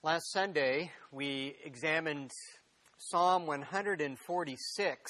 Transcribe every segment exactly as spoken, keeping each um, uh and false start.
Last Sunday, we examined Psalm one forty-six,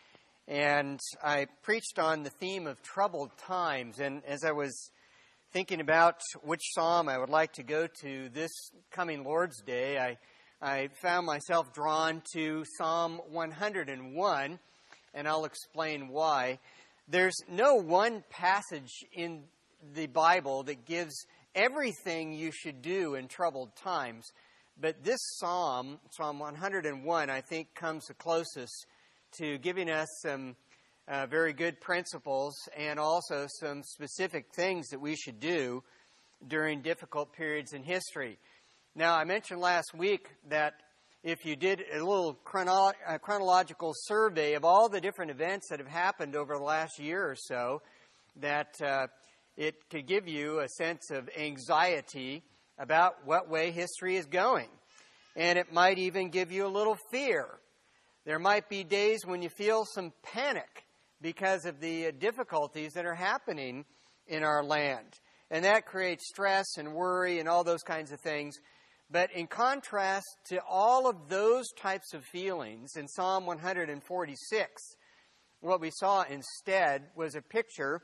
and I preached on the theme of troubled times. And as I was thinking about which psalm I would like to go to this coming Lord's Day, I, I found myself drawn to Psalm one oh one, and I'll explain why. There's no one passage in the Bible that gives everything you should do in troubled times. But this psalm, Psalm one oh one, I think comes the closest to giving us some uh, very good principles and also some specific things that we should do during difficult periods in history. Now, I mentioned last week that if you did a little chrono- uh, chronological survey of all the different events that have happened over the last year or so, that uh, it could give you a sense of anxiety about what way history is going. And it might even give you a little fear. There might be days when you feel some panic because of the difficulties that are happening in our land. And that creates stress and worry and all those kinds of things. But in contrast to all of those types of feelings, in Psalm one forty-six, what we saw instead was a picture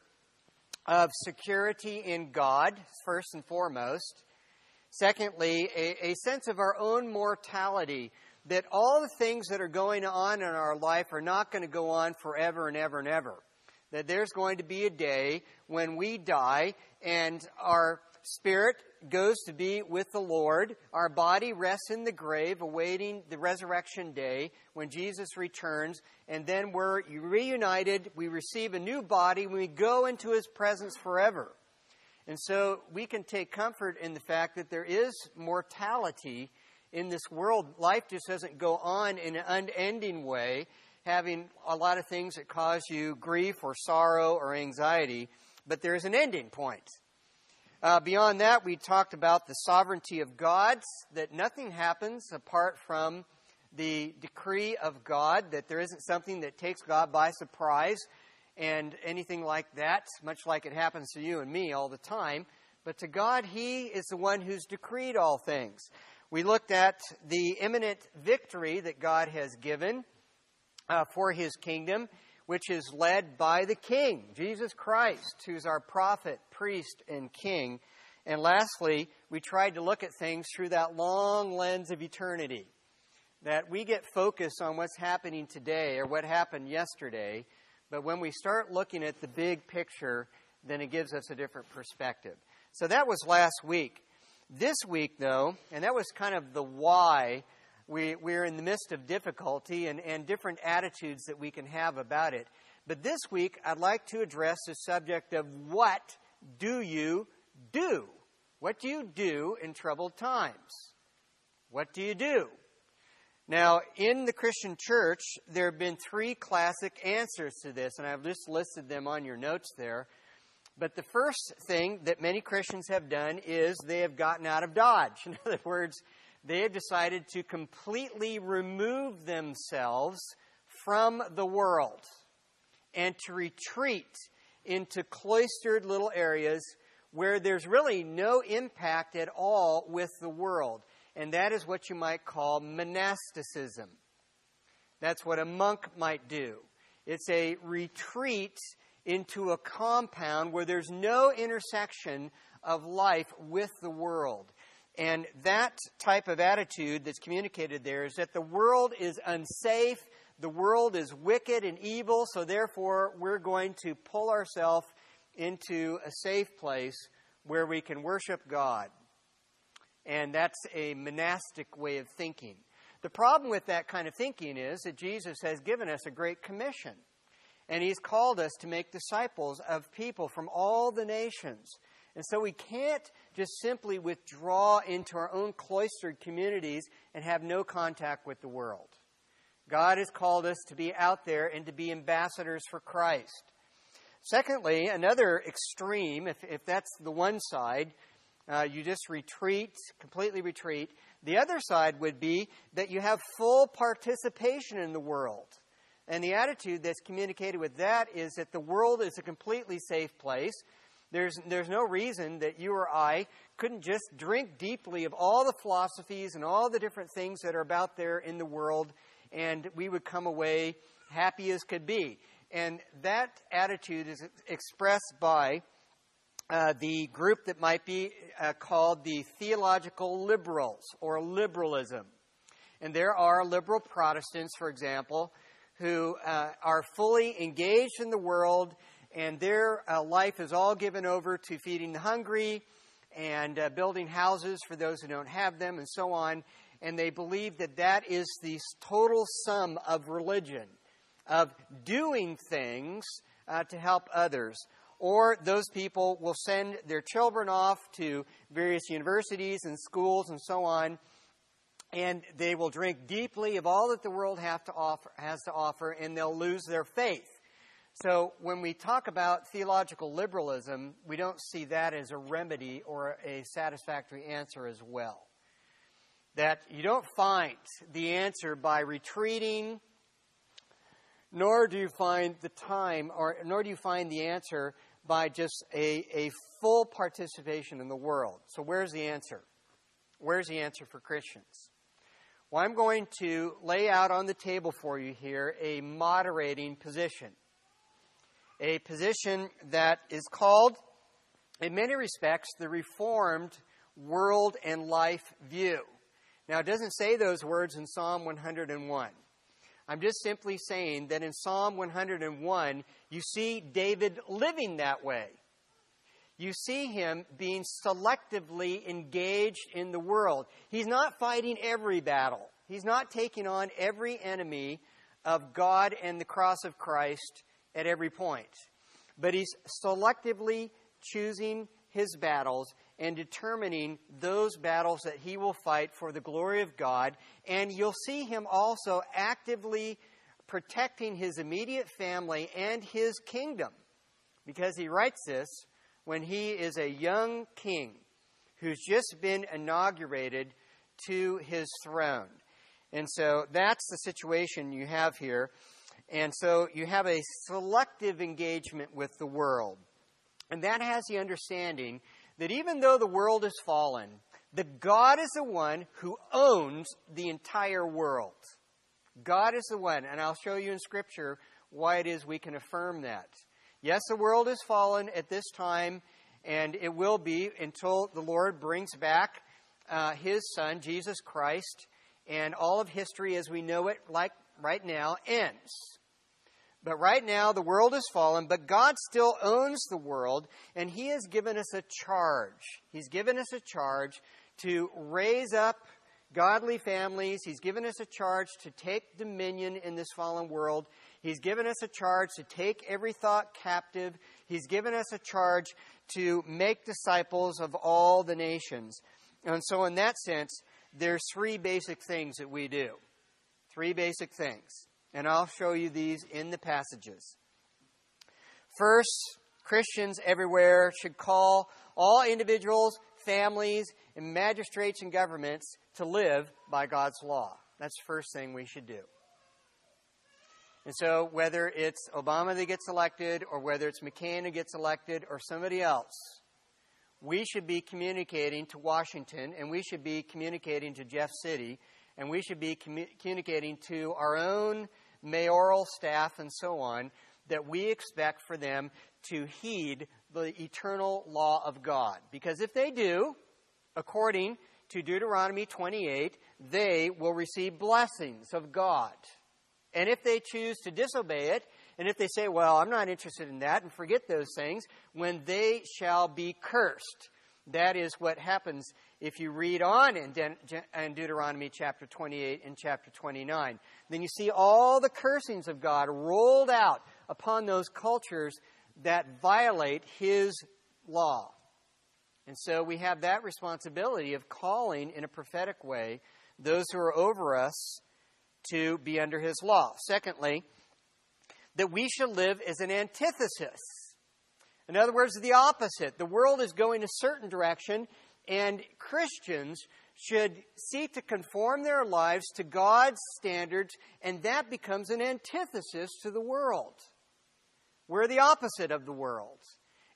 of security in God, first and foremost. Secondly, a, a sense of our own mortality, that all the things that are going on in our life are not going to go on forever and ever and ever. That there's going to be a day when we die and our spirit goes to be with the Lord. Our body rests in the grave, awaiting the resurrection day when Jesus returns. And then we're reunited. We receive a new body when we go into His presence forever. And so we can take comfort in the fact that there is mortality in this world. Life just doesn't go on in an unending way, having a lot of things that cause you grief or sorrow or anxiety. But there's an ending point. Uh, beyond that, we talked about the sovereignty of God, that nothing happens apart from the decree of God, that there isn't something that takes God by surprise and anything like that, much like it happens to you and me all the time. But to God, He is the one who's decreed all things. We looked at the imminent victory that God has given uh, for His kingdom, which is led by the King, Jesus Christ, who's our prophet, priest, and King. And lastly, we tried to look at things through that long lens of eternity, that we get focused on what's happening today or what happened yesterday, but when we start looking at the big picture, then it gives us a different perspective. So that was last week. This week, though, and that was kind of the why, we, we're in the midst of difficulty and, and different attitudes that we can have about it. But this week, I'd like to address the subject of what do you do? What do you do in troubled times? What do you do? Now, in the Christian church, there have been three classic answers to this, and I've just listed them on your notes there. But the first thing that many Christians have done is they have gotten out of Dodge. In other words, they have decided to completely remove themselves from the world and to retreat into cloistered little areas where there's really no impact at all with the world. And that is what you might call monasticism. That's what a monk might do. It's a retreat into a compound where there's no intersection of life with the world. And that type of attitude that's communicated there is that the world is unsafe, the world is wicked and evil, so therefore we're going to pull ourselves into a safe place where we can worship God. And that's a monastic way of thinking. The problem with that kind of thinking is that Jesus has given us a great commission. And He's called us to make disciples of people from all the nations. And so we can't just simply withdraw into our own cloistered communities and have no contact with the world. God has called us to be out there and to be ambassadors for Christ. Secondly, another extreme, if, if that's the one side, uh, you just retreat, completely retreat. The other side would be that you have full participation in the world. And the attitude that's communicated with that is that the world is a completely safe place, There's, there's no reason that you or I couldn't just drink deeply of all the philosophies and all the different things that are about there in the world, and we would come away happy as could be. And that attitude is expressed by uh, the group that might be uh, called the theological liberals, or liberalism. And there are liberal Protestants, for example, who uh, are fully engaged in the world, and their uh, life is all given over to feeding the hungry and uh, building houses for those who don't have them, and so on. And they believe that that is the total sum of religion, of doing things uh, to help others. Or those people will send their children off to various universities and schools and so on, and they will drink deeply of all that the world have to offer, has to offer, and they'll lose their faith. So when we talk about theological liberalism, we don't see that as a remedy or a satisfactory answer as well. That you don't find the answer by retreating, nor do you find the time, or nor do you find the answer by just a, a full participation in the world. So where's the answer? Where's the answer for Christians? Well, I'm going to lay out on the table for you here a moderating position. A position that is called, in many respects, the Reformed world and life view. Now, it doesn't say those words in Psalm one hundred one. I'm just simply saying that in Psalm one hundred one, you see David living that way. You see him being selectively engaged in the world. He's not fighting every battle. He's not taking on every enemy of God and the cross of Christ at every point. But he's selectively choosing his battles and determining those battles that he will fight for the glory of God. And you'll see him also actively protecting his immediate family and his kingdom, because he writes this when he is a young king who's just been inaugurated to his throne. And so that's the situation you have here. And so you have a selective engagement with the world. And that has the understanding that even though the world is fallen, that God is the one who owns the entire world. God is the one, and I'll show you in Scripture why it is we can affirm that. Yes, the world is fallen at this time, and it will be until the Lord brings back uh, His Son, Jesus Christ, and all of history as we know it, like right now, ends. But right now, the world is fallen, but God still owns the world, and He has given us a charge. He's given us a charge to raise up godly families. He's given us a charge to take dominion in this fallen world. He's given us a charge to take every thought captive. He's given us a charge to make disciples of all the nations. And so in that sense, there's three basic things that we do. Three basic things. And I'll show you these in the passages. First, Christians everywhere should call all individuals, families, and magistrates and governments to live by God's law. That's the first thing we should do. And so whether it's Obama that gets elected, or whether it's McCain who gets elected, or somebody else, we should be communicating to Washington, and we should be communicating to Jeff City, and we should be commu- communicating to our own mayoral staff and so on, that we expect for them to heed the eternal law of God. Because if they do, according to Deuteronomy twenty-eight, they will receive blessings of God. And if they choose to disobey it, and if they say, well, I'm not interested in that, and forget those things, when they shall be cursed. That is what happens if you read on in, De- in Deuteronomy chapter twenty-eight and chapter twenty-nine. Then you see all the cursings of God rolled out upon those cultures that violate His law. And so we have that responsibility of calling in a prophetic way those who are over us to be under His law. Secondly, that we should live as an antithesis. In other words, the opposite. The world is going a certain direction, and Christians should seek to conform their lives to God's standards, and that becomes an antithesis to the world. We're the opposite of the world.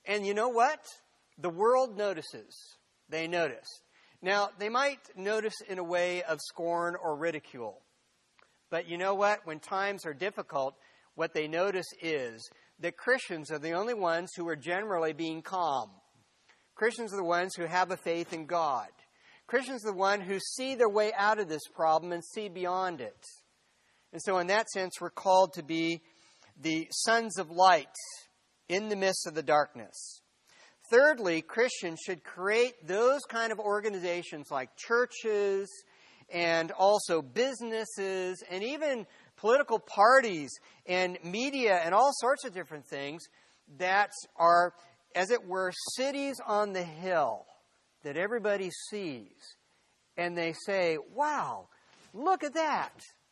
And you know what? The world notices. They notice. Now, they might notice in a way of scorn or ridicule. But you know what? When times are difficult, what they notice is that Christians are the only ones who are generally being calm. Christians are the ones who have a faith in God. Christians are the ones who see their way out of this problem and see beyond it. And so in that sense, we're called to be the sons of light in the midst of the darkness. Thirdly, Christians should create those kind of organizations like churches and also businesses and even political parties and media and all sorts of different things that are, as it were, cities on the hill that everybody sees. And they say, wow, look at that.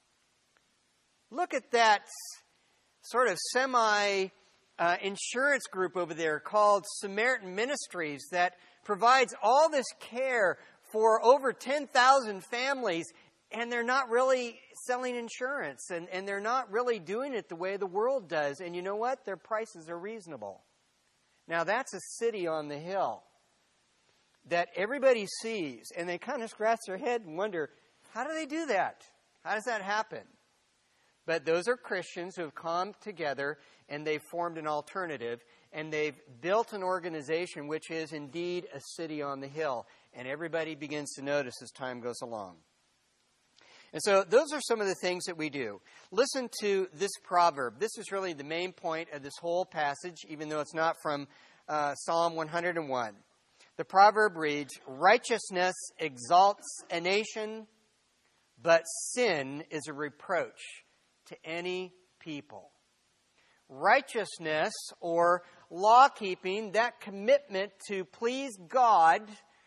Look at that sort of semi uh, insurance group over there called Samaritan Ministries that provides all this care for over ten thousand families, and they're not really selling insurance, and, and they're not really doing it the way the world does. And you know what? Their prices are reasonable. Now, that's a city on the hill that everybody sees, and they kind of scratch their head and wonder, how do they do that? How does that happen? But those are Christians who have come together, and they've formed an alternative, and they've built an organization which is indeed a city on the hill. And everybody begins to notice as time goes along. And so those are some of the things that we do. Listen to this proverb. This is really the main point of this whole passage, even though it's not from uh, Psalm one hundred one. The proverb reads, "Righteousness exalts a nation, but sin is a reproach to any people." Righteousness, or law-keeping, that commitment to please God,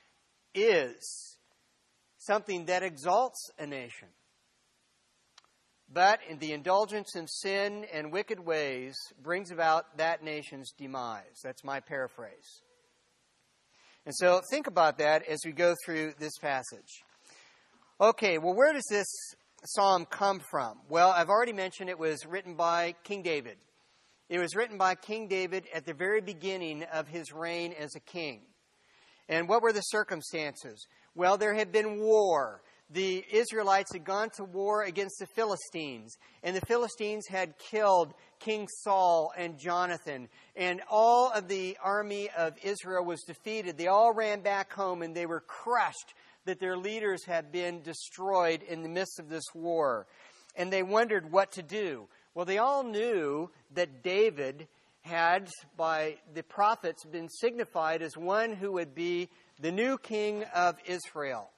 is something that exalts a nation. But in the indulgence in sin and wicked ways brings about that nation's demise. That's my paraphrase. And so think about that as we go through this passage. Okay, well, where does this psalm come from? Well, I've already mentioned it was written by King David. It was written by King David at the very beginning of his reign as a king. And what were the circumstances? Well, there had been war. The Israelites had gone to war against the Philistines, and the Philistines had killed King Saul and Jonathan, and all of the army of Israel was defeated. They all ran back home, and they were crushed that their leaders had been destroyed in the midst of this war. And they wondered what to do. Well, they all knew that David had, by the prophets, been signified as one who would be the new king of Israel.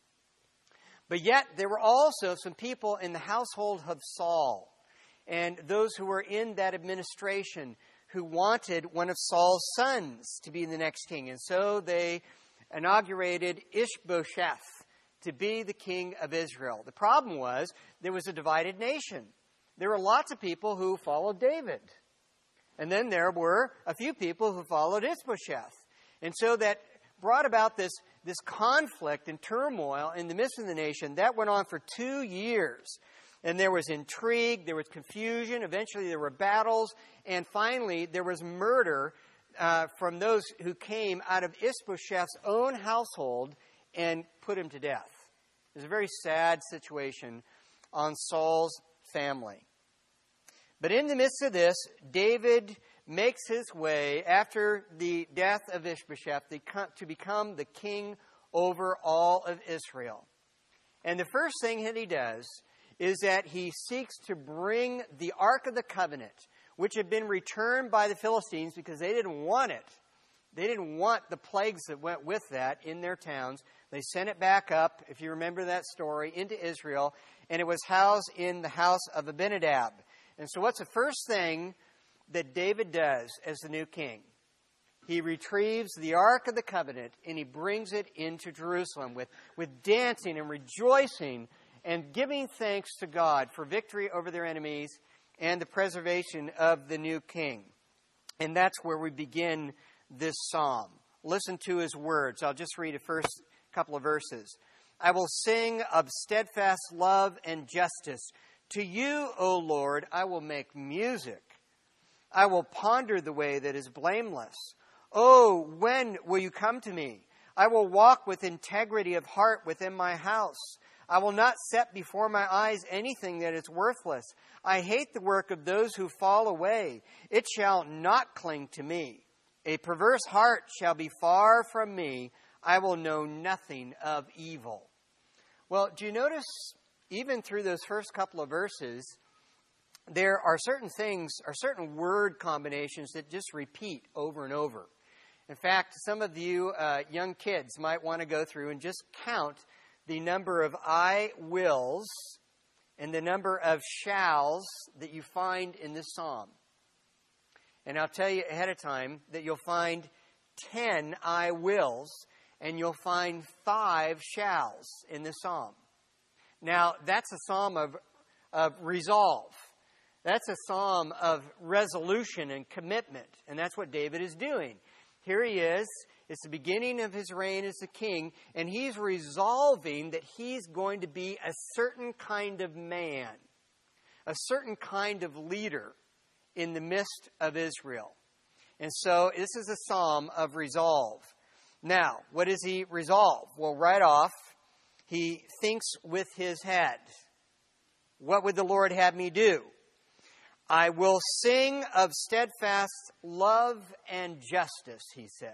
But yet, there were also some people in the household of Saul and those who were in that administration who wanted one of Saul's sons to be the next king. And so they inaugurated Ishbosheth to be the king of Israel. The problem was there was a divided nation. There were lots of people who followed David. And then there were a few people who followed Ishbosheth. And so that brought about this, this conflict and turmoil in the midst of the nation. That went on for two years. And there was intrigue, there was confusion, eventually there were battles, and finally there was murder uh, from those who came out of Ishbosheth's own household and put him to death. It was a very sad situation on Saul's family. But in the midst of this, David makes his way, after the death of Ishbosheth, to become the king over all of Israel. And the first thing that he does is that he seeks to bring the Ark of the Covenant, which had been returned by the Philistines because they didn't want it. They didn't want the plagues that went with that in their towns. They sent it back up, if you remember that story, into Israel, and it was housed in the house of Abinadab. And so what's the first thing that David does as the new king? He retrieves the Ark of the Covenant and he brings it into Jerusalem with, with dancing and rejoicing and giving thanks to God for victory over their enemies and the preservation of the new king. And that's where we begin this psalm. Listen to his words. I'll just read the first couple of verses. "I will sing of steadfast love and justice. To you, O Lord, I will make music. I will ponder the way that is blameless. Oh, when will you come to me? I will walk with integrity of heart within my house. I will not set before my eyes anything that is worthless. I hate the work of those who fall away. It shall not cling to me. A perverse heart shall be far from me. I will know nothing of evil. Well, do you notice, even through those first couple of verses, there are certain things, are certain word combinations that just repeat over and over. In fact, some of you uh, young kids might want to go through and just count the number of I wills and the number of shalls that you find in this psalm. And I'll tell you ahead of time that you'll find ten I wills and you'll find five shalls in this psalm. Now, that's a psalm of, of resolve. That's a psalm of resolution and commitment. And that's what David is doing. Here he is. It's the beginning of his reign as a king, and he's resolving that he's going to be a certain kind of man, a certain kind of leader in the midst of Israel. And so this is a psalm of resolve. Now, what does he resolve? Well, right off, he thinks with his head. What would the Lord have me do? I will sing of steadfast love and justice, he says.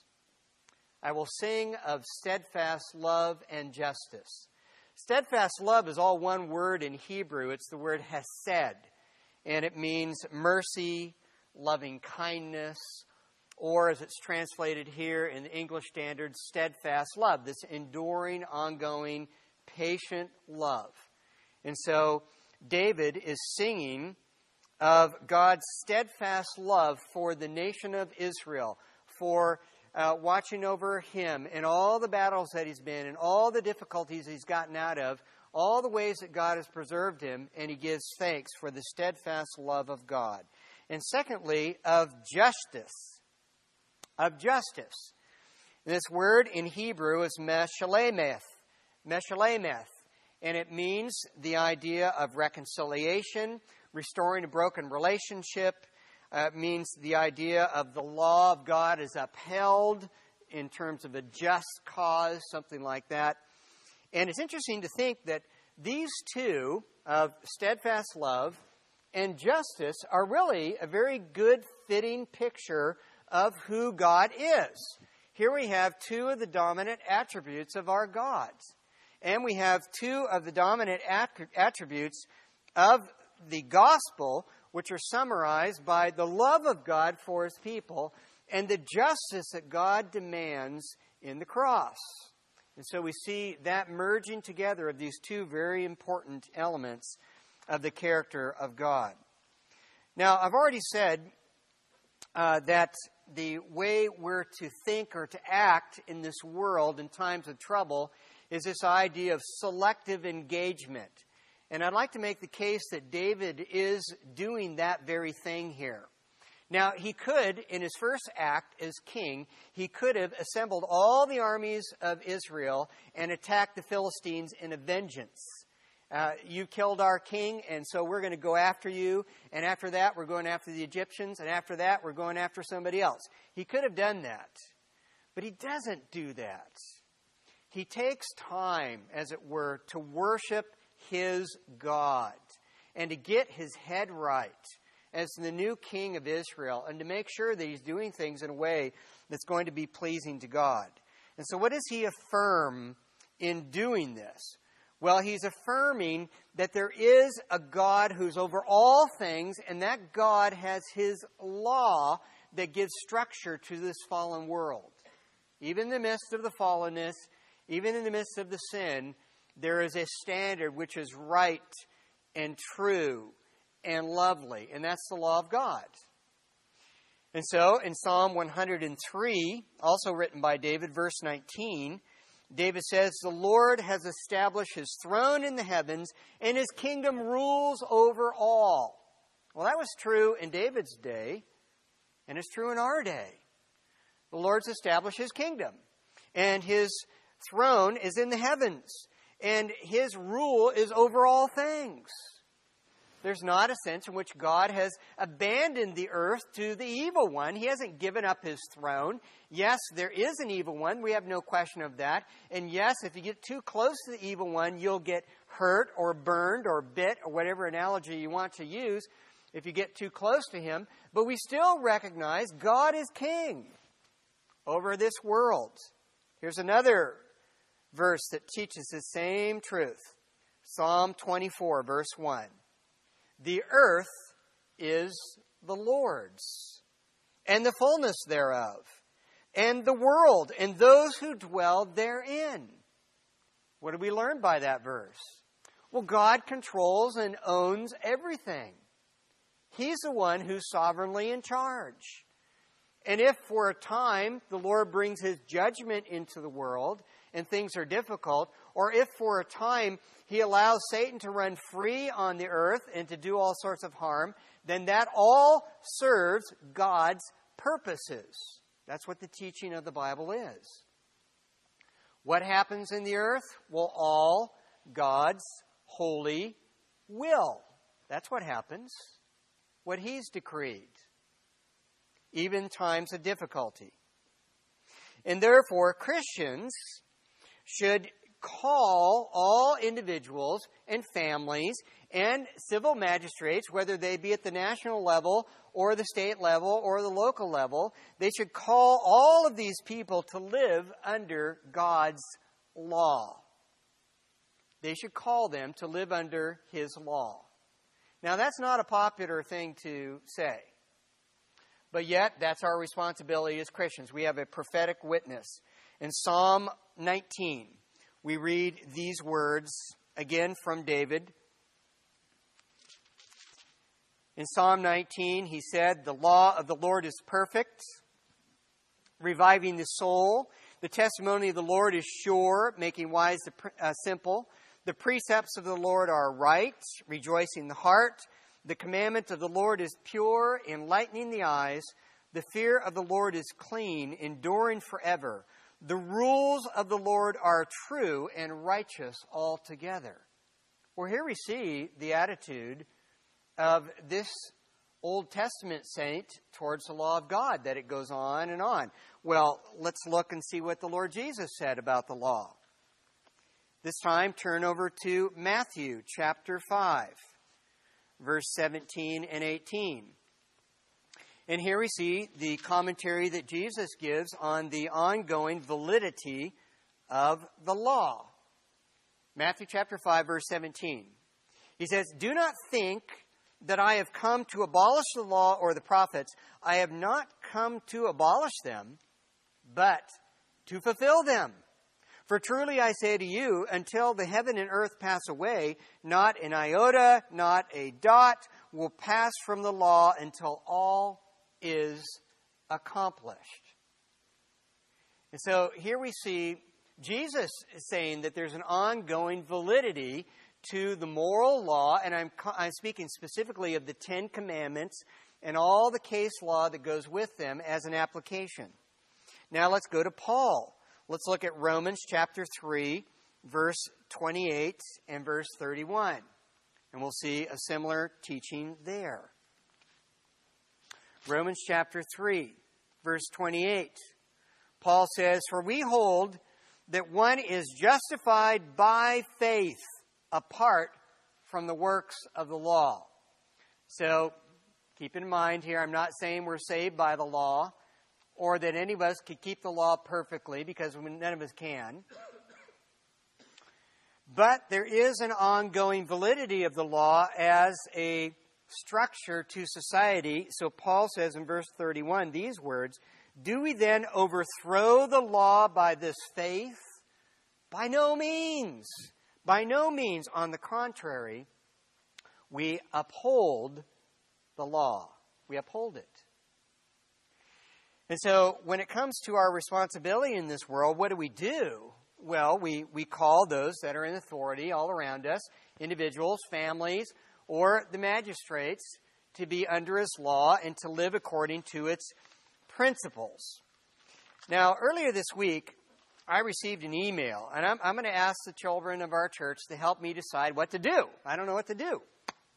I will sing of steadfast love and justice. Steadfast love is all one word in Hebrew. It's the word hesed. And it means mercy, loving kindness, or as it's translated here in the English Standard, steadfast love. This enduring, ongoing, patient love. And so David is singing of God's steadfast love for the nation of Israel, for uh, watching over him in all the battles that he's been in, all the difficulties he's gotten out of, all the ways that God has preserved him, and he gives thanks for the steadfast love of God. And secondly, of justice. Of justice. This word in Hebrew is meshalemeth. Meshalemeth. And it means the idea of reconciliation, restoring a broken relationship. Uh, it means the idea of the law of God is upheld in terms of a just cause, something like that. And it's interesting to think that these two, of steadfast love and justice, are really a very good fitting picture of who God is. Here we have two of the dominant attributes of our God. And we have two of the dominant attributes of the gospel, which are summarized by the love of God for his people and the justice that God demands in the cross. And so we see that merging together of these two very important elements of the character of God. Now, I've already said uh, that the way we're to think or to act in this world in times of trouble is this idea of selective engagement. And I'd like to make the case that David is doing that very thing here. Now, he could, in his first act as king, he could have assembled all the armies of Israel and attacked the Philistines in a vengeance. Uh, you killed our king, and so we're going to go after you. And after that, we're going after the Egyptians. And after that, we're going after somebody else. He could have done that. But he doesn't do that. He takes time, as it were, to worship his God and to get his head right as the new king of Israel and to make sure that he's doing things in a way that's going to be pleasing to God. And so what does he affirm in doing this? Well, he's affirming that there is a God who's over all things, and that God has his law that gives structure to this fallen world. Even in the midst of the fallenness, even in the midst of the sin, there is a standard which is right and true and lovely, and that's the law of God. And so, in Psalm one hundred three, also written by David, verse nineteen, David says, "The Lord has established his throne in the heavens, and his kingdom rules over all." Well, that was true in David's day, and it's true in our day. The Lord's established his kingdom, and his throne is in the heavens, and his rule is over all things. There's not a sense in which God has abandoned the earth to the evil one. He hasn't given up his throne. Yes, there is an evil one. We have no question of that. And yes, if you get too close to the evil one, you'll get hurt or burned or bit or whatever analogy you want to use if you get too close to him. But we still recognize God is king over this world. Here's another verse that teaches the same truth. Psalm twenty-four, verse one. The earth is the Lord's, and the fullness thereof, and the world, and those who dwell therein. What do we learn by that verse? Well, God controls and owns everything. He's the one who's sovereignly in charge. And if for a time the Lord brings his judgment into the world and things are difficult, or if for a time he allows Satan to run free on the earth and to do all sorts of harm, then that all serves God's purposes. That's what the teaching of the Bible is. What happens in the earth? Well, all God's holy will. That's what happens. What he's decreed. Even times of difficulty. And therefore, Christians should call all individuals and families and civil magistrates, whether they be at the national level or the state level or the local level, they should call all of these people to live under God's law. They should call them to live under his law. Now, that's not a popular thing to say. But yet, that's our responsibility as Christians. We have a prophetic witness. In Psalm nineteen, we read these words, again from David. In Psalm nineteen, he said, "The law of the Lord is perfect, reviving the soul. The testimony of the Lord is sure, making wise the uh, simple. The precepts of the Lord are right, rejoicing the heart. The commandment of the Lord is pure, enlightening the eyes. The fear of the Lord is clean, enduring forever. The rules of the Lord are true and righteous altogether." Well, here we see the attitude of this Old Testament saint towards the law of God, that it goes on and on. Well, let's look and see what the Lord Jesus said about the law. This time, turn over to Matthew chapter five. Verse seventeen and eighteen. And here we see the commentary that Jesus gives on the ongoing validity of the law. Matthew chapter five, verse seventeen. He says, "Do not think that I have come to abolish the law or the prophets. I have not come to abolish them, but to fulfill them. For truly I say to you, until the heaven and earth pass away, not an iota, not a dot will pass from the law until all is accomplished." And so here we see Jesus saying that there's an ongoing validity to the moral law, and I'm, I'm speaking specifically of the Ten Commandments and all the case law that goes with them as an application. Now let's go to Paul. Let's look at Romans chapter three, verse twenty-eight and verse thirty-one. And we'll see a similar teaching there. Romans chapter three, verse twenty-eight. Paul says, "For we hold that one is justified by faith apart from the works of the law." So, keep in mind here, I'm not saying we're saved by the law, or that any of us could keep the law perfectly, because none of us can. But there is an ongoing validity of the law as a structure to society. So Paul says in verse thirty-one these words, "Do we then overthrow the law by this faith? By no means. By no means. On the contrary, we uphold the law." We uphold it. And so when it comes to our responsibility in this world, what do we do? Well, we, we call those that are in authority all around us, individuals, families, or the magistrates, to be under his law and to live according to its principles. Now, earlier this week, I received an email, and I'm, I'm going to ask the children of our church to help me decide what to do. I don't know what to do.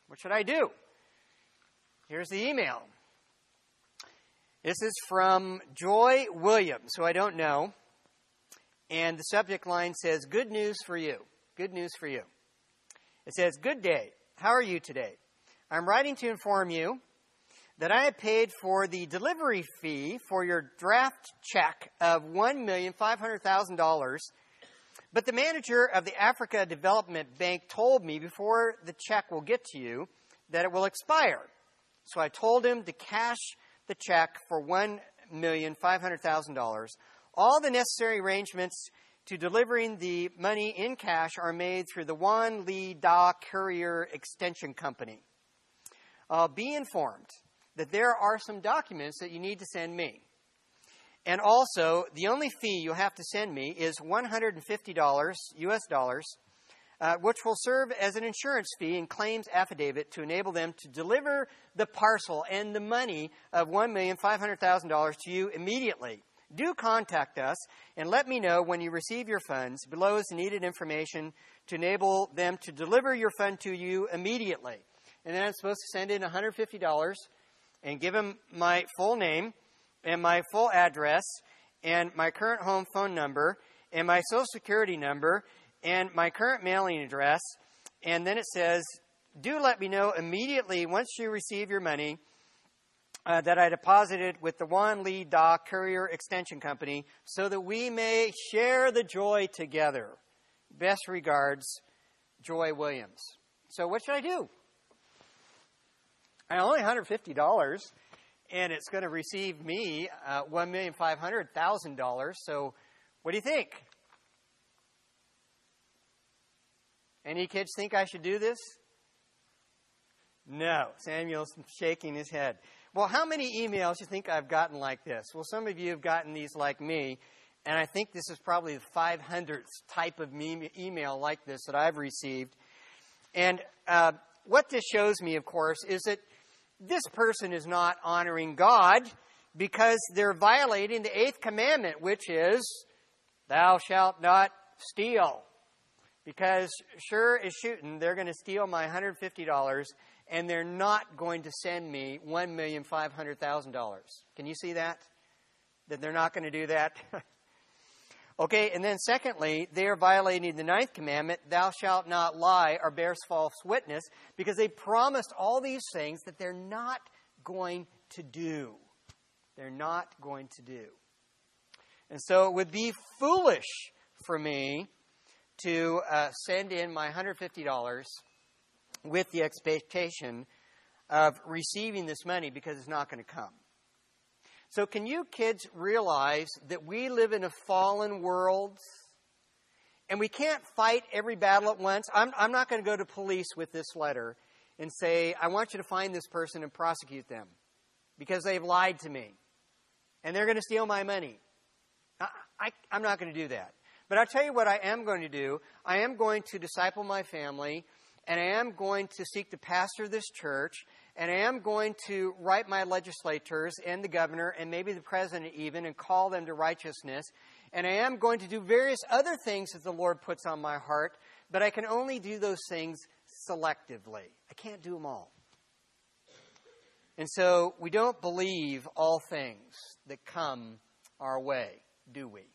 What should I do? Here's the email. This is from Joy Williams, who I don't know. And the subject line says, good news for you. Good news for you. It says, good day. How are you today? I'm writing to inform you that I have paid for the delivery fee for your draft check of one million five hundred thousand dollars. But the manager of the Africa Development Bank told me before the check will get to you that it will expire. So I told him to cash the check for one million five hundred thousand dollars. All the necessary arrangements to delivering the money in cash are made through the Wan Lee Da Courier Extension Company. Uh, be informed that there are some documents that you need to send me. And also, the only fee you'll have to send me is one hundred fifty dollars, U S dollars, uh, which will serve as an insurance fee and claims affidavit to enable them to deliver the parcel and the money of one million five hundred thousand dollars to you immediately. Do contact us and let me know when you receive your funds. Below is the needed information to enable them to deliver your fund to you immediately. And then I'm supposed to send in one hundred fifty dollars and give them my full name and my full address and my current home phone number and my Social Security number and my current mailing address. And then it says, do let me know immediately once you receive your money uh, that I deposited with the Wan Lee Da Courier Extension Company so that we may share the joy together. Best regards, Joy Williams. So what should I do? I only one hundred fifty dollars, and it's going to receive me uh, one million five hundred thousand dollars. So what do you think? Any kids think I should do this? No. Samuel's shaking his head. Well, how many emails do you think I've gotten like this? Well, some of you have gotten these like me, and I think this is probably the five hundredth type of me- email like this that I've received. And uh, what this shows me, of course, is that this person is not honoring God because they're violating the eighth commandment, which is, thou shalt not steal. Because sure as shooting, they're going to steal my one hundred fifty dollars, and they're not going to send me one million five hundred thousand dollars. Can you see that? That they're not going to do that? Okay, and then secondly, they are violating the ninth commandment, thou shalt not lie or bear false witness, because they promised all these things that they're not going to do. They're not going to do. And so it would be foolish for me to uh, send in my one hundred fifty dollars with the expectation of receiving this money because it's not going to come. So can you kids realize that we live in a fallen world and we can't fight every battle at once? I'm, I'm not going to go to police with this letter and say, I want you to find this person and prosecute them because they've lied to me and they're going to steal my money. I, I, I'm not going to do that. But I'll tell you what I am going to do. I am going to disciple my family, and I am going to seek to pastor this church, and I am going to write my legislators and the governor and maybe the president even and call them to righteousness. And I am going to do various other things that the Lord puts on my heart, but I can only do those things selectively. I can't do them all. And so we don't believe all things that come our way, do we?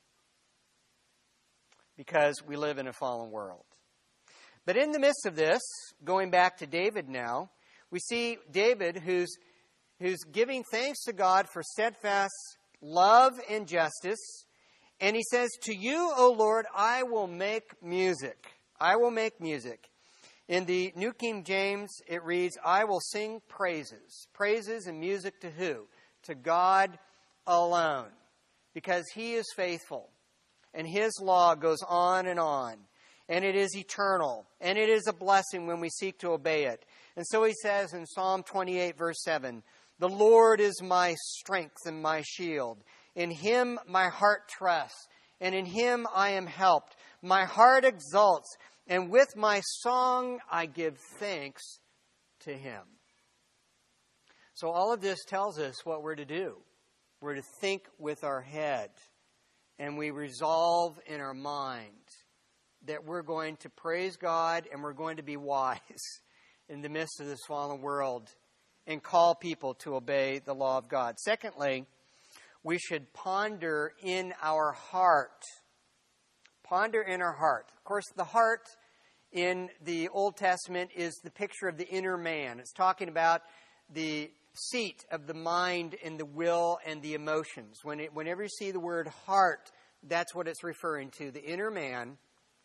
Because we live in a fallen world. But in the midst of this, going back to David now, we see David who's, who's giving thanks to God for steadfast love and justice. And he says, to you, O Lord, I will make music. I will make music. In the New King James, it reads, I will sing praises. Praises and music to who? To God alone. Because he is faithful. And his law goes on and on. And it is eternal. And it is a blessing when we seek to obey it. And so he says in Psalm twenty-eight, verse seven, the Lord is my strength and my shield. In him my heart trusts. And in him I am helped. My heart exults. And with my song I give thanks to him. So all of this tells us what we're to do. We're to think with our head. And we resolve in our mind that we're going to praise God and we're going to be wise in the midst of this fallen world and call people to obey the law of God. Secondly, we should ponder in our heart. Ponder in our heart. Of course, the heart in the Old Testament is the picture of the inner man. It's talking about the seat of the mind and the will and the emotions. When it, whenever you see the word heart, that's what it's referring to, the inner man.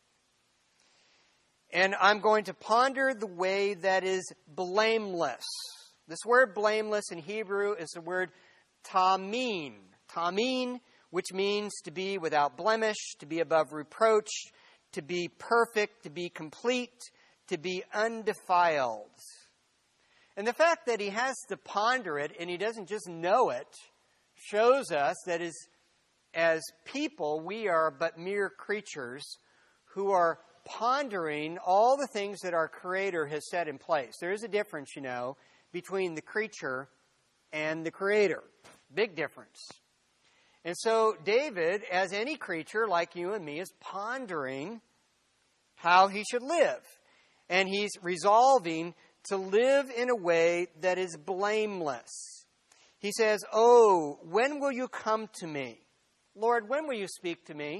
And I'm going to ponder the way that is blameless. This word blameless in Hebrew is the word tamim. Tamim, which means to be without blemish, to be above reproach, to be perfect, to be complete, to be undefiled. And the fact that he has to ponder it and he doesn't just know it shows us that as, as people, we are but mere creatures who are pondering all the things that our Creator has set in place. There is a difference, you know, between the creature and the Creator. Big difference. And so David, as any creature like you and me, is pondering how he should live. And he's resolving to live in a way that is blameless. He says, "Oh, when will you come to me? Lord, when will you speak to me?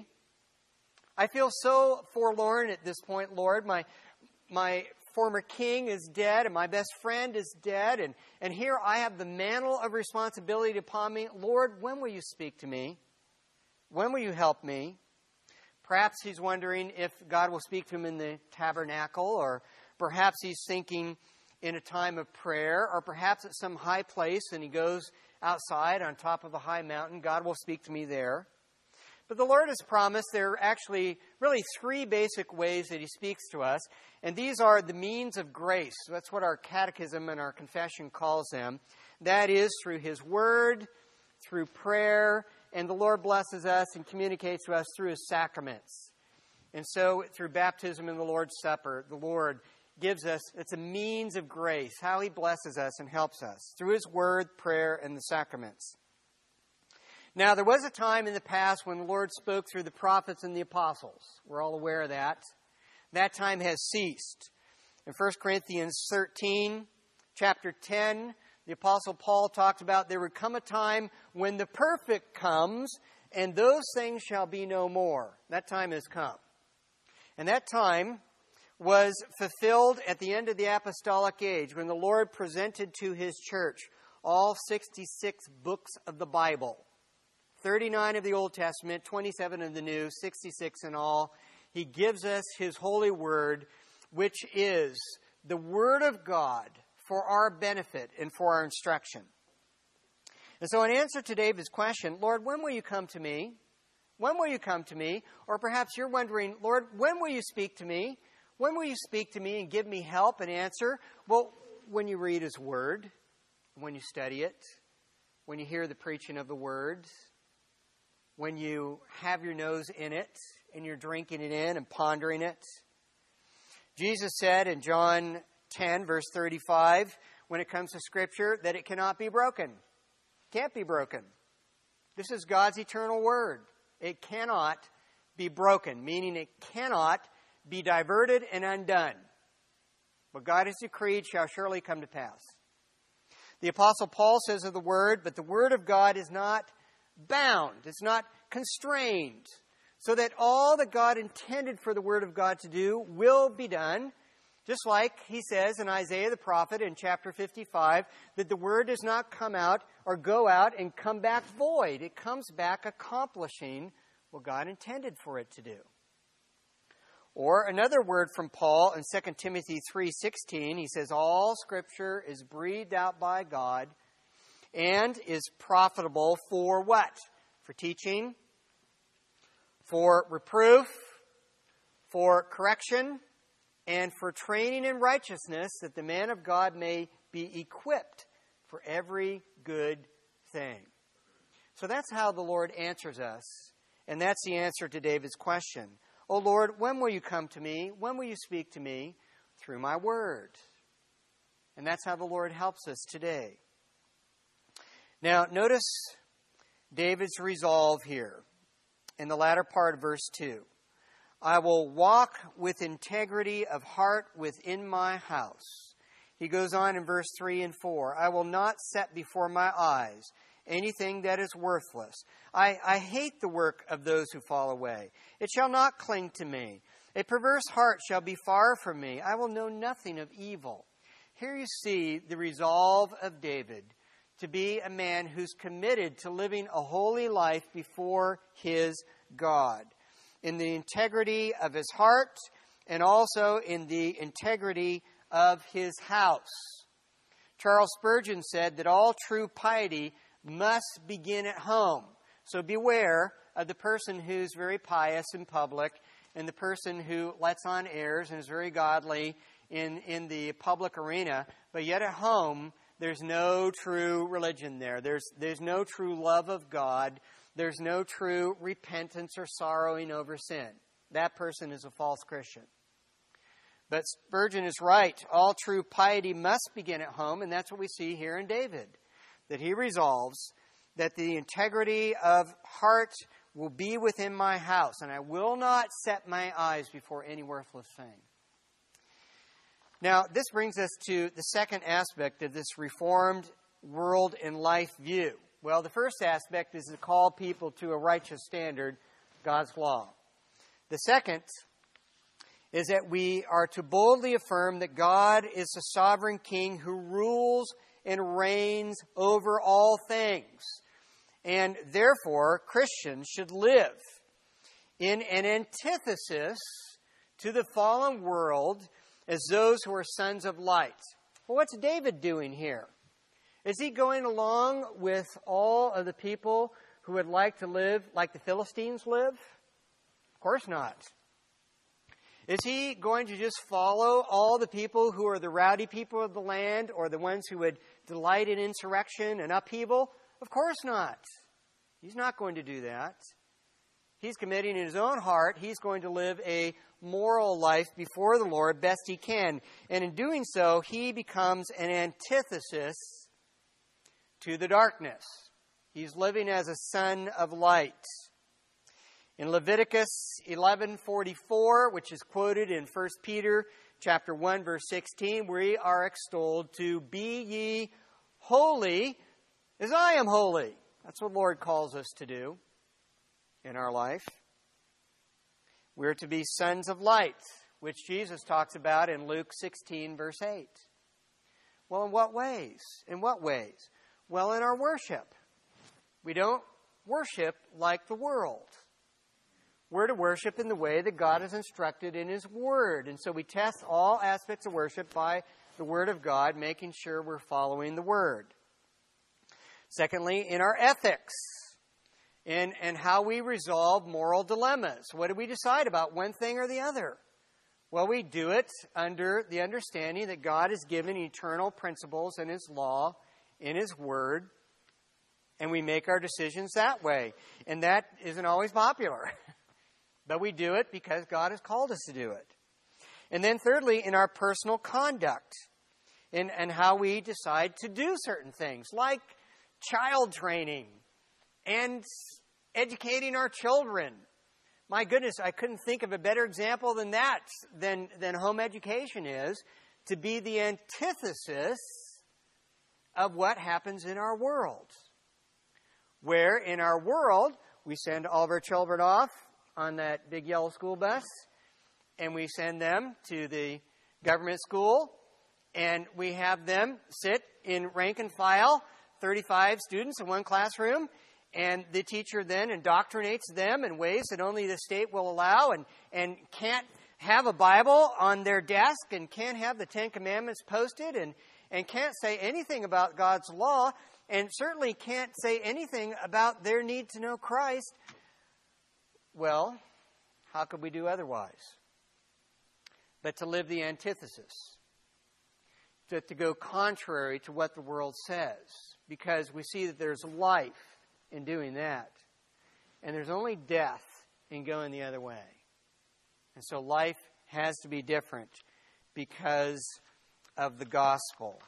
I feel so forlorn at this point, Lord. My my former king is dead, and my best friend is dead, and, and here I have the mantle of responsibility upon me. Lord, when will you speak to me? When will you help me?" Perhaps he's wondering if God will speak to him in the tabernacle, or perhaps he's thinking in a time of prayer, or perhaps at some high place and he goes outside on top of a high mountain. God will speak to me there. But the Lord has promised there are actually really three basic ways that he speaks to us. And these are the means of grace. That's what our catechism and our confession calls them. That is through his word, through prayer, and the Lord blesses us and communicates to us through his sacraments. And so through baptism and the Lord's Supper, the Lord gives us, it's a means of grace, how he blesses us and helps us through his word, prayer, and the sacraments. Now, there was a time in the past when the Lord spoke through the prophets and the apostles. We're all aware of that. That time has ceased. In First Corinthians thirteen, chapter ten, the Apostle Paul talked about there would come a time when the perfect comes, and those things shall be no more. That time has come. And that time was fulfilled at the end of the apostolic age when the Lord presented to his church all sixty-six books of the Bible. thirty-nine of the Old Testament, twenty-seven of the New, sixty-six in all. He gives us his holy word, which is the word of God for our benefit and for our instruction. And so in answer to David's question, Lord, when will you come to me? When will you come to me? Or perhaps you're wondering, Lord, when will you speak to me? When will you speak to me and give me help and answer? Well, when you read his word, when you study it, when you hear the preaching of the word, when you have your nose in it and you're drinking it in and pondering it. Jesus said in John ten, verse thirty-five, when it comes to Scripture, that it cannot be broken. It can't be broken. This is God's eternal word. It cannot be broken, meaning it cannot be diverted and undone. What God has decreed shall surely come to pass. The Apostle Paul says of the Word, but the Word of God is not bound. It's not constrained. So that all that God intended for the Word of God to do will be done. Just like he says in Isaiah the prophet in chapter fifty-five, that the Word does not come out or go out and come back void. It comes back accomplishing what God intended for it to do. Or another word from Paul in Second Timothy three sixteen, he says, all Scripture is breathed out by God and is profitable for what? For teaching, for reproof, for correction, and for training in righteousness, that the man of God may be equipped for every good thing. So that's how the Lord answers us, and that's the answer to David's question. Oh Lord, when will you come to me? When will you speak to me? Through my word. And that's how the Lord helps us today. Now, notice David's resolve here in the latter part of verse two. I will walk with integrity of heart within my house. He goes on in verse three and four. I will not set before my eyes anything that is worthless. I, I hate the work of those who fall away. It shall not cling to me. A perverse heart shall be far from me. I will know nothing of evil. Here you see the resolve of David to be a man who's committed to living a holy life before his God, in the integrity of his heart and also in the integrity of his house. Charles Spurgeon said that all true piety must begin at home. So beware of the person who's very pious in public and the person who lets on airs and is very godly in, in the public arena, but yet at home there's no true religion there. There's, there's no true love of God. There's no true repentance or sorrowing over sin. That person is a false Christian. But Spurgeon is right. All true piety must begin at home, and that's what we see here in David, that he resolves that the integrity of heart will be within my house, and I will not set my eyes before any worthless thing. Now, this brings us to the second aspect of this reformed world and life view. Well, the first aspect is to call people to a righteous standard, God's law. The second is that we are to boldly affirm that God is the sovereign king who rules and reigns over all things. And therefore, Christians should live in an antithesis to the fallen world as those who are sons of light. Well, what's David doing here? Is he going along with all of the people who would like to live like the Philistines live? Of course not. Is he going to just follow all the people who are the rowdy people of the land or the ones who would delight in insurrection and upheaval? Of course not. He's not going to do that. He's committing in his own heart. He's going to live a moral life before the Lord best he can. And in doing so, he becomes an antithesis to the darkness. He's living as a son of light. In Leviticus eleven forty-four, which is quoted in First Peter chapter one, verse sixteen, we are extolled to be ye holy as I am holy. That's what the Lord calls us to do in our life. We're to be sons of light, which Jesus talks about in Luke sixteen, verse eight. Well, in what ways? In what ways? Well, in our worship. We don't worship like the world. We're to worship in the way that God has instructed in His Word. And so we test all aspects of worship by the Word of God, making sure we're following the Word. Secondly, in our ethics, in, and how we resolve moral dilemmas. What do we decide about one thing or the other? Well, we do it under the understanding that God has given eternal principles in His law, in His Word, and we make our decisions that way. And that isn't always popular. But we do it because God has called us to do it. And then thirdly, in our personal conduct, in, and how we decide to do certain things, like child training and educating our children. My goodness, I couldn't think of a better example than that, than, than home education is, to be the antithesis of what happens in our world. Where in our world, we send all of our children off on that big yellow school bus, and we send them to the government school, and we have them sit in rank and file, thirty-five students in one classroom, and the teacher then indoctrinates them in ways that only the state will allow, and, and can't have a Bible on their desk, and can't have the Ten Commandments posted, and, and can't say anything about God's law, and certainly can't say anything about their need to know Christ. Well, how could we do otherwise? But to live the antithesis, to, to go contrary to what the world says, because we see that there's life in doing that, and there's only death in going the other way. And so life has to be different because of the gospel.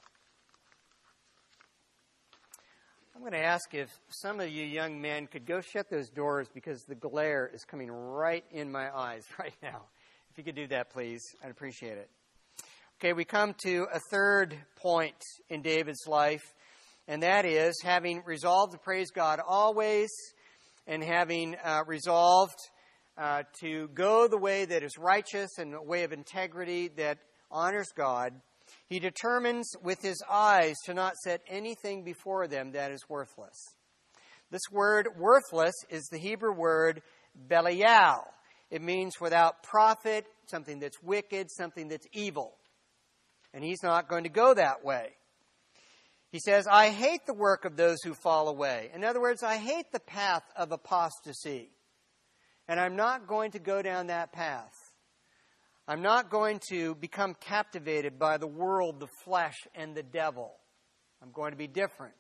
I'm going to ask if some of you young men could go shut those doors because the glare is coming right in my eyes right now. If you could do that, please, I'd appreciate it. Okay, we come to a third point in David's life, and that is having resolved to praise God always and having uh, resolved uh, to go the way that is righteous and a way of integrity that honors God, he determines with his eyes to not set anything before them that is worthless. This word worthless is the Hebrew word belial. It means without profit, something that's wicked, something that's evil. And he's not going to go that way. He says, I hate the work of those who fall away. In other words, I hate the path of apostasy. And I'm not going to go down that path. I'm not going to become captivated by the world, the flesh, and the devil. I'm going to be different.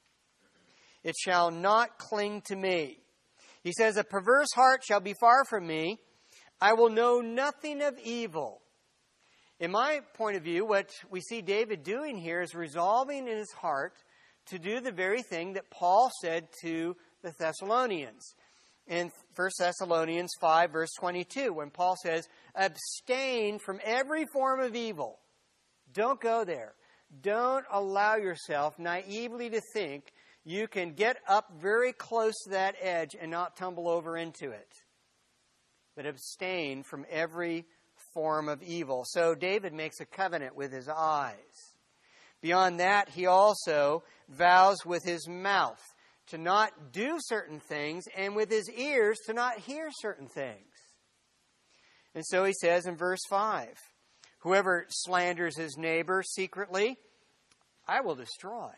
It shall not cling to me. He says, a perverse heart shall be far from me. I will know nothing of evil. In my point of view, what we see David doing here is resolving in his heart to do the very thing that Paul said to the Thessalonians. In First Thessalonians five, verse twenty-two, when Paul says, abstain from every form of evil. Don't go there. Don't allow yourself naively to think you can get up very close to that edge and not tumble over into it. But abstain from every form of evil. So David makes a covenant with his eyes. Beyond that, he also vows with his mouth to not do certain things, and with his ears to not hear certain things. And so he says in verse five, whoever slanders his neighbor secretly, I will destroy.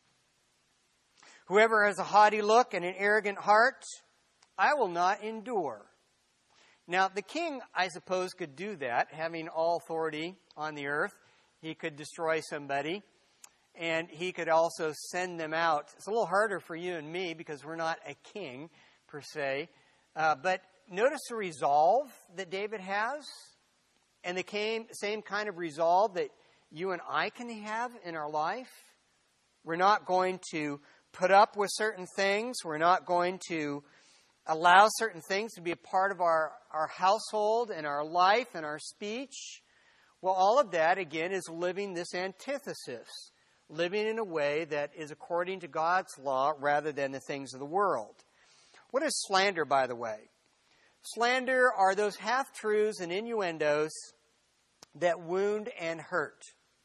Whoever has a haughty look and an arrogant heart, I will not endure. Now, the king, I suppose, could do that, having all authority on the earth. He could destroy somebody, and he could also send them out. It's a little harder for you and me because we're not a king, per se. Uh, but notice the resolve that David has, and the same kind of resolve that you and I can have in our life. We're not going to put up with certain things. We're not going to allow certain things to be a part of our, our household and our life and our speech. Well, all of that, again, is living this antithesis, living in a way that is according to God's law rather than the things of the world. What is slander, by the way? Slander are those half-truths and innuendos that wound and hurt.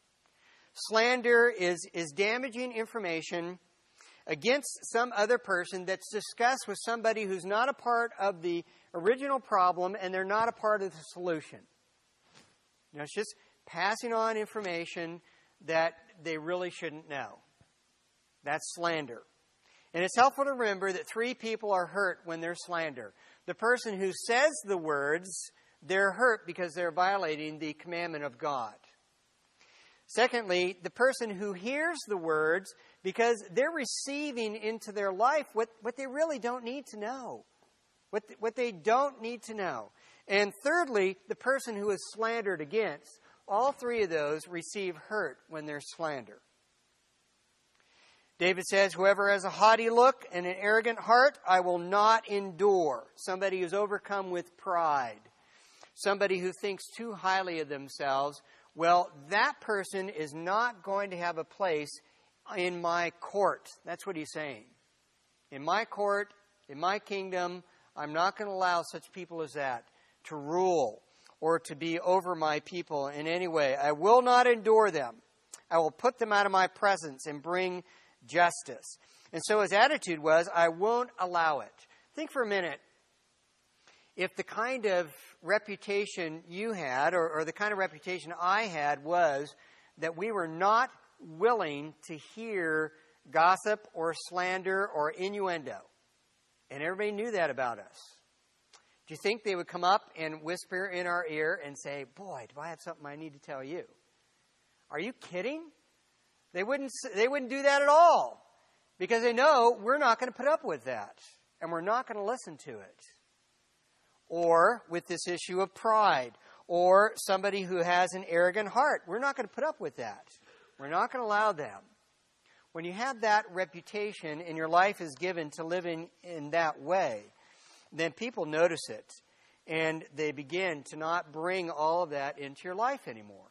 Slander is, is damaging information against some other person that's discussed with somebody who's not a part of the original problem and they're not a part of the solution. You know, it's just passing on information that they really shouldn't know. That's slander. And it's helpful to remember that three people are hurt when there's slander. The person who says the words, they're hurt because they're violating the commandment of God. Secondly, the person who hears the words because they're receiving into their life what, what they really don't need to know. What, what they don't need to know. And thirdly, the person who is slandered against. All three of those receive hurt when there's slander. David says, whoever has a haughty look and an arrogant heart, I will not endure. Somebody who's overcome with pride. Somebody who thinks too highly of themselves. Well, that person is not going to have a place in my court. That's what he's saying. In my court, in my kingdom, I'm not going to allow such people as that to rule or to be over my people in any way. I will not endure them. I will put them out of my presence and bring justice. And so his attitude was, I won't allow it. Think for a minute. If the kind of reputation you had, or, or the kind of reputation I had, was that we were not willing to hear gossip or slander or innuendo, and everybody knew that about us, do you think they would come up and whisper in our ear and say, boy, do I have something I need to tell you? Are you kidding? They wouldn't, they wouldn't do that at all, because they know we're not going to put up with that, and we're not going to listen to it. Or with this issue of pride, or somebody who has an arrogant heart. We're not going to put up with that. We're not going to allow them. When you have that reputation and your life is given to living in that way, then people notice it, and they begin to not bring all of that into your life anymore.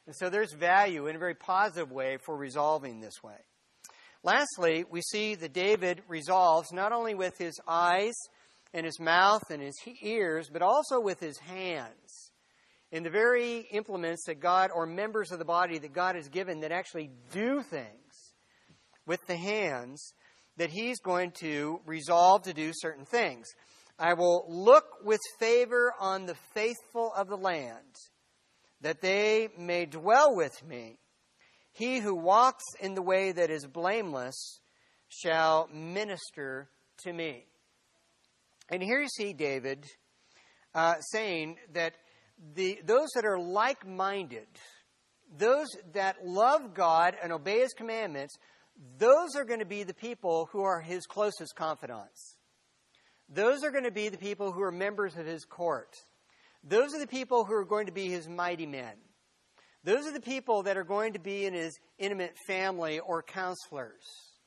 And so there's value in a very positive way for resolving this way. Lastly, we see that David resolves not only with his eyes and his mouth and his ears, but also with his hands. In the very implements that God, or members of the body that God has given that actually do things with the hands, that he's going to resolve to do certain things. I will look with favor on the faithful of the land, that they may dwell with me. He who walks in the way that is blameless shall minister to me. And here you see David uh, saying that the those that are like-minded, those that love God and obey His commandments, those are going to be the people who are His closest confidants. Those are going to be the people who are members of His court. Those are the people who are going to be His mighty men. Those are the people that are going to be in His intimate family or counselors.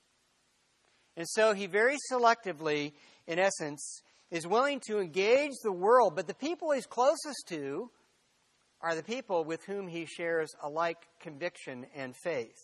And so he very selectively, in essence, is willing to engage the world, but the people he's closest to are the people with whom he shares a like conviction and faith.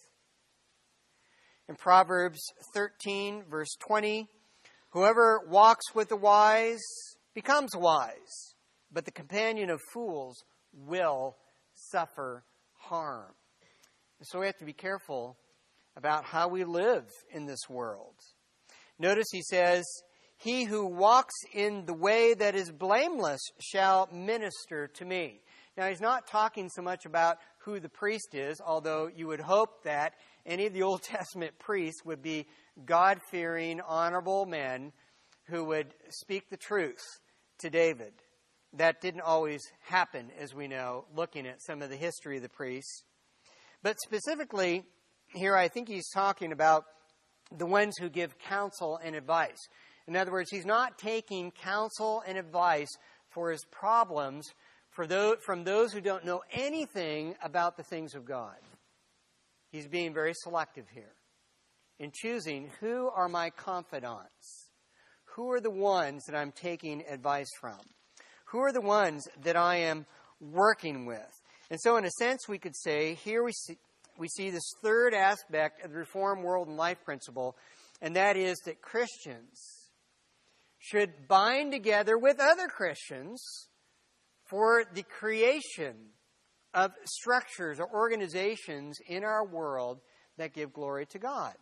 In Proverbs thirteen, verse twenty, whoever walks with the wise becomes wise, but the companion of fools will suffer harm. And so we have to be careful about how we live in this world. Notice he says, he who walks in the way that is blameless shall minister to me. Now, he's not talking so much about who the priest is, although you would hope that any of the Old Testament priests would be God-fearing, honorable men who would speak the truth to David. That didn't always happen, as we know, looking at some of the history of the priests. But specifically, here I think he's talking about the ones who give counsel and advice. In other words, he's not taking counsel and advice for his problems for those, from those who don't know anything about the things of God. He's being very selective here in choosing who are my confidants. Who are the ones that I'm taking advice from? Who are the ones that I am working with? And so in a sense, we could say, here we see, we see this third aspect of the Reformed World and Life principle, and that is that Christians should bind together with other Christians for the creation of structures or organizations in our world that give glory to God.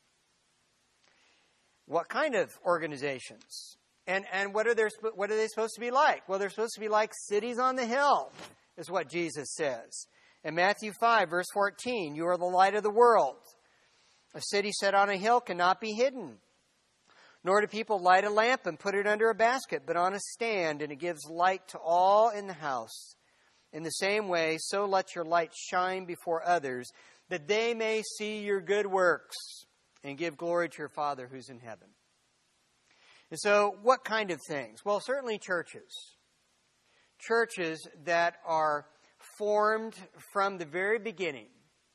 What kind of organizations? And and what are they what are they supposed to be like? Well, they're supposed to be like cities on the hill, is what Jesus says. In Matthew five, verse fourteen, you are the light of the world. A city set on a hill cannot be hidden. Nor do people light a lamp and put it under a basket, but on a stand, and it gives light to all in the house. In the same way, so let your light shine before others, that they may see your good works and give glory to your Father who's in heaven. And so, what kind of things? Well, certainly churches. Churches that are formed from the very beginning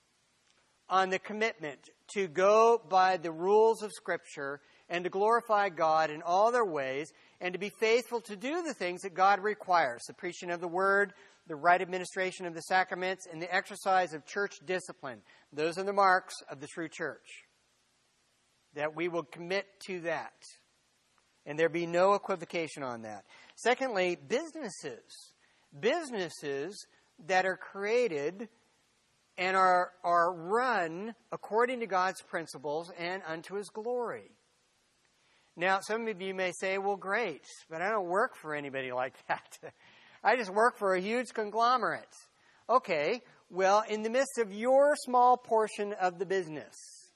on the commitment to go by the rules of Scripture and to glorify God in all their ways and to be faithful to do the things that God requires. The preaching of the Word, the right administration of the sacraments, and the exercise of church discipline. Those are the marks of the true church. That we will commit to that. And there be no equivocation on that. Secondly, businesses. Businesses that are created and are, are run according to God's principles and unto His glory. Now, some of you may say, well, great, but I don't work for anybody like that. I just work for a huge conglomerate. Okay, well, in the midst of your small portion of the business,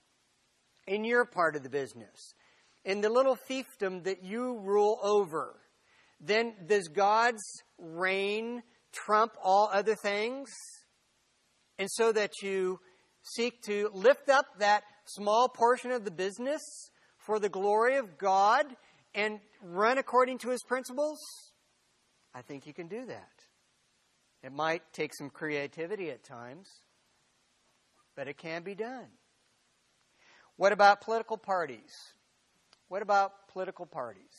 in your part of the business, in the little fiefdom that you rule over, then does God's reign trump all other things? And so that you seek to lift up that small portion of the business for the glory of God and run according to His principles? I think you can do that. It might take some creativity at times, but it can be done. What about political parties? What about political parties?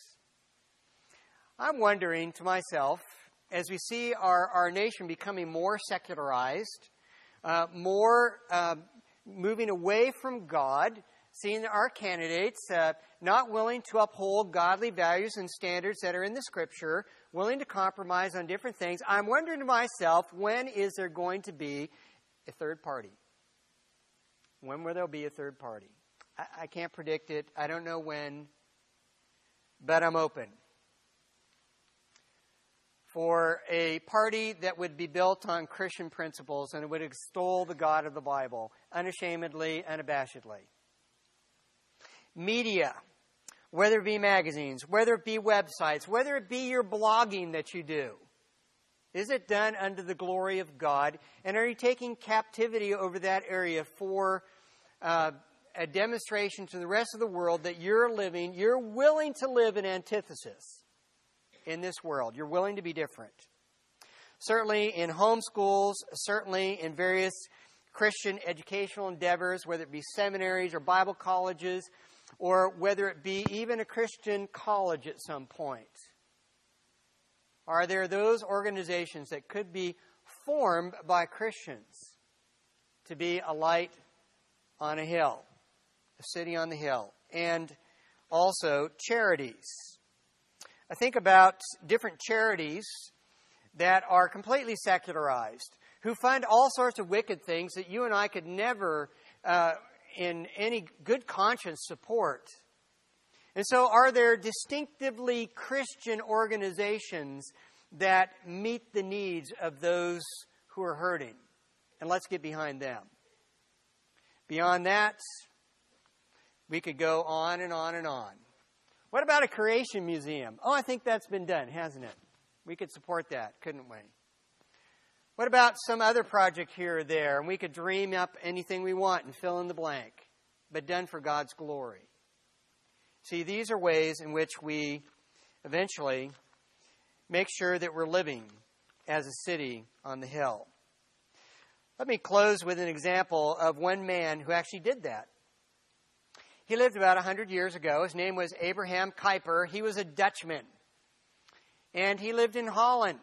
I'm wondering to myself, as we see our, our nation becoming more secularized, uh, more uh, moving away from God, seeing our candidates uh, not willing to uphold godly values and standards that are in the Scripture, willing to compromise on different things. I'm wondering to myself, when is there going to be a third party? When will there be a third party? I, I can't predict it. I don't know when, but I'm open for a party that would be built on Christian principles and it would extol the God of the Bible unashamedly, unabashedly. Media, whether it be magazines, whether it be websites, whether it be your blogging that you do, is it done under the glory of God? And are you taking captivity over that area for uh, a demonstration to the rest of the world that you're living, you're willing to live in antithesis in this world. You're willing to be different. Certainly in homeschools, certainly in various Christian educational endeavors, whether it be seminaries or Bible colleges, or whether it be even a Christian college at some point. Are there those organizations that could be formed by Christians to be a light on a hill, a city on the hill, and also charities? I think about different charities that are completely secularized, who fund all sorts of wicked things that you and I could never, uh, in any good conscience, support. And so are there distinctively Christian organizations that meet the needs of those who are hurting? And let's get behind them. Beyond that, we could go on and on and on. What about a creation museum? Oh, I think that's been done, hasn't it? We could support that, couldn't we? What about some other project here or there? And we could dream up anything we want and fill in the blank, but done for God's glory. See, these are ways in which we eventually make sure that we're living as a city on the hill. Let me close with an example of one man who actually did that. He lived about one hundred years ago. His name was Abraham Kuyper. He was a Dutchman. And he lived in Holland.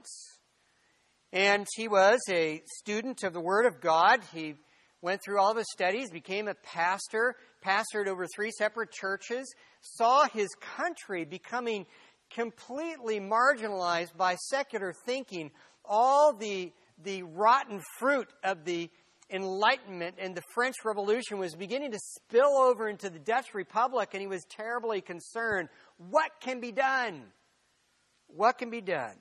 And he was a student of the Word of God. He went through all of his studies, became a pastor, pastored over three separate churches, saw his country becoming completely marginalized by secular thinking. All the, the rotten fruit of the Enlightenment and the French Revolution was beginning to spill over into the Dutch Republic, and he was terribly concerned. What can be done? What can be done?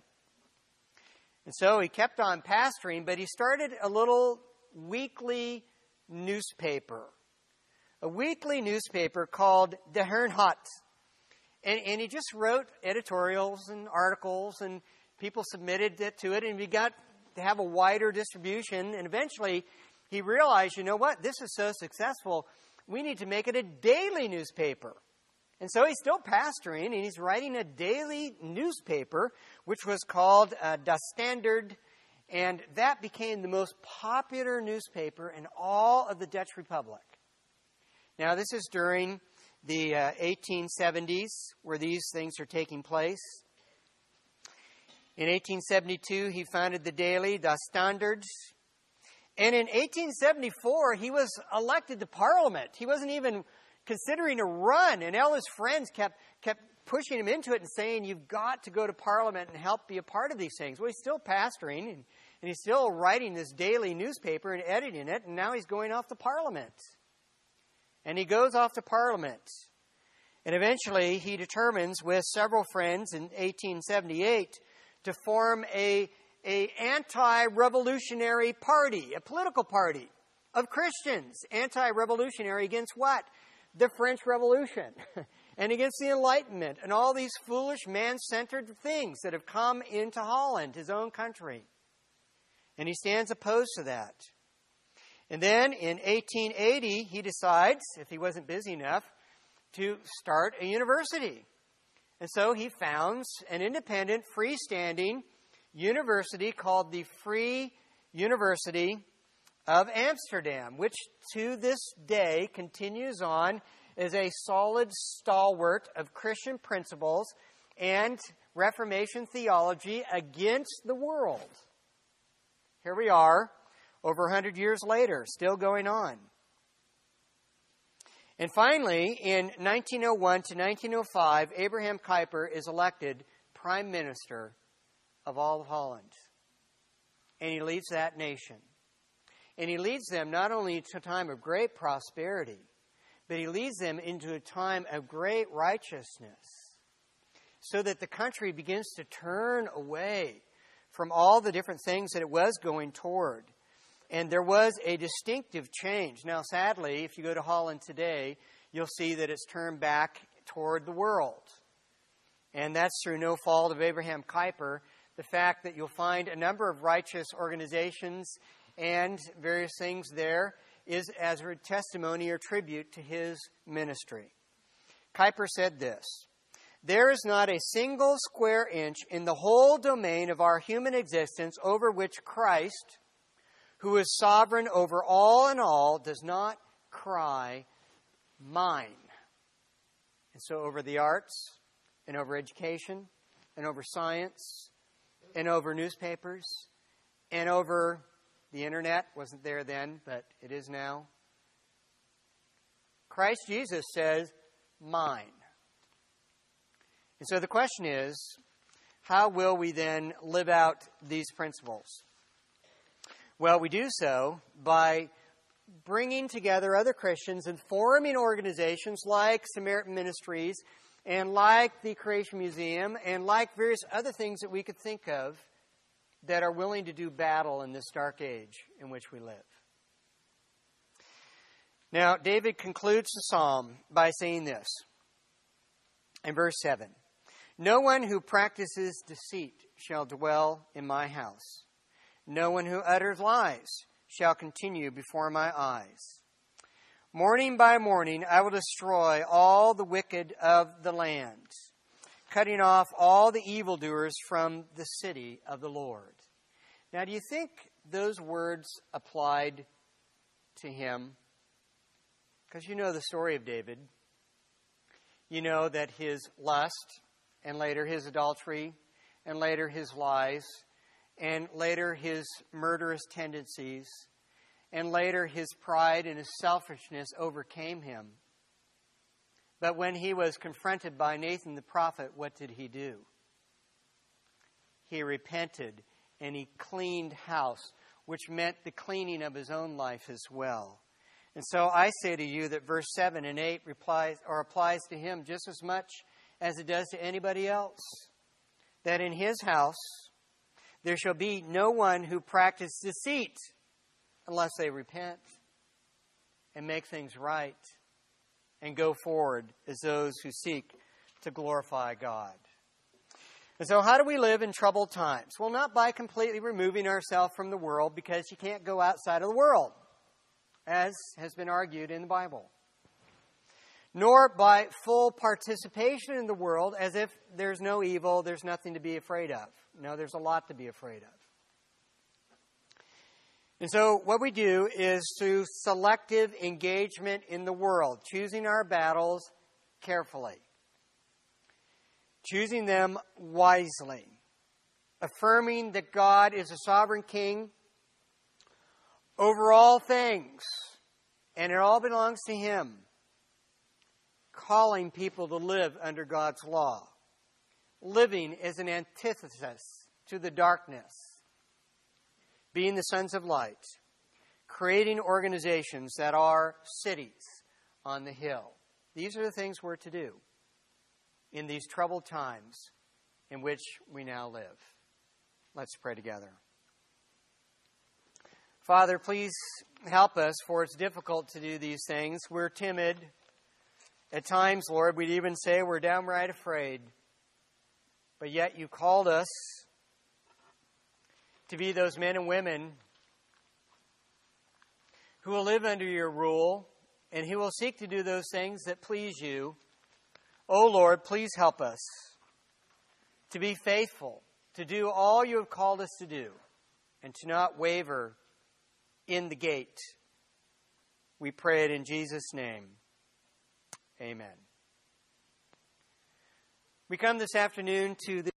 And so he kept on pastoring, but he started a little weekly newspaper. A weekly newspaper called De Herrnhut. And, and he just wrote editorials and articles, and people submitted it to it, and we got to have a wider distribution. And eventually he realized, you know what, this is so successful, we need to make it a daily newspaper. And so he's still pastoring, and he's writing a daily newspaper, which was called uh, Das Standard, and that became the most popular newspaper in all of the Dutch Republic. Now, this is during the uh, eighteen seventies, where these things are taking place. In eighteen seventy-two, he founded the daily Das Standard. And in eighteen seventy-four, he was elected to Parliament. He wasn't even considering a run, and all his friends kept kept pushing him into it and saying, you've got to go to Parliament and help be a part of these things. Well, he's still pastoring, and, and he's still writing this daily newspaper and editing it, and now he's going off to Parliament. And he goes off to Parliament. And eventually, he determines with several friends in eighteen seventy-eight to form a a anti-revolutionary party, a political party of Christians. Anti-revolutionary against what? The French Revolution and against the Enlightenment and all these foolish, man-centered things that have come into Holland, his own country. And he stands opposed to that. And then in eighteen eighty, he decides, if he wasn't busy enough, to start a university. And so he founds an independent, freestanding university called the Free University of Amsterdam, which to this day continues on as a solid stalwart of Christian principles and Reformation theology against the world. Here we are, over one hundred years later, still going on. And finally, in nineteen oh one to nineteen oh five, Abraham Kuyper is elected Prime Minister of all of Holland. And he leads that nation. And he leads them not only to a time of great prosperity, but he leads them into a time of great righteousness, so that the country begins to turn away from all the different things that it was going toward. And there was a distinctive change. Now, sadly, if you go to Holland today, you'll see that it's turned back toward the world. And that's through no fault of Abraham Kuyper. The fact that you'll find a number of righteous organizations and various things there is as a testimony or tribute to his ministry. Kuyper said this: "There is not a single square inch in the whole domain of our human existence over which Christ, who is sovereign over all and all, does not cry, 'Mine.'" And so over the arts, and over education, and over science, and over newspapers, and over the internet. Wasn't there then, but it is now. Christ Jesus says, "Mine." And so the question is, how will we then live out these principles? Well, we do so by bringing together other Christians and forming organizations like Samaritan Ministries and like the Creation Museum and like various other things that we could think of that are willing to do battle in this dark age in which we live. Now, David concludes the psalm by saying this in verse seven: "No one who practices deceit shall dwell in my house. No one who utters lies shall continue before my eyes. Morning by morning I will destroy all the wicked of the land, cutting off all the evildoers from the city of the Lord." Now, do you think those words applied to him? Because you know the story of David. You know that his lust, and later his adultery, and later his lies, and later his murderous tendencies, and later his pride and his selfishness overcame him. But when he was confronted by Nathan the prophet, what did he do? He repented and he cleaned house, which meant the cleaning of his own life as well. And so I say to you that verse seven and eight replies or applies to him just as much as it does to anybody else. That in his house there shall be no one who practices deceit unless they repent and make things right and go forward as those who seek to glorify God. And so how do we live in troubled times? Well, not by completely removing ourselves from the world, because you can't go outside of the world, as has been argued in the Bible. Nor by full participation in the world, as if there's no evil, there's nothing to be afraid of. No, there's a lot to be afraid of. And so what we do is through selective engagement in the world, choosing our battles carefully, choosing them wisely, affirming that God is a sovereign king over all things, and it all belongs to him, calling people to live under God's law, living as an antithesis to the darkness, being the sons of light, creating organizations that are cities on the hill. These are the things we're to do in these troubled times in which we now live. Let's pray together. Father, please help us, for it's difficult to do these things. We're timid. At times, Lord, we'd even say we're downright afraid. But yet you called us to be those men and women who will live under your rule and who will seek to do those things that please you. Oh Lord, please help us to be faithful, to do all you have called us to do, and to not waver in the gate. We pray it in Jesus' name. Amen. We come this afternoon to the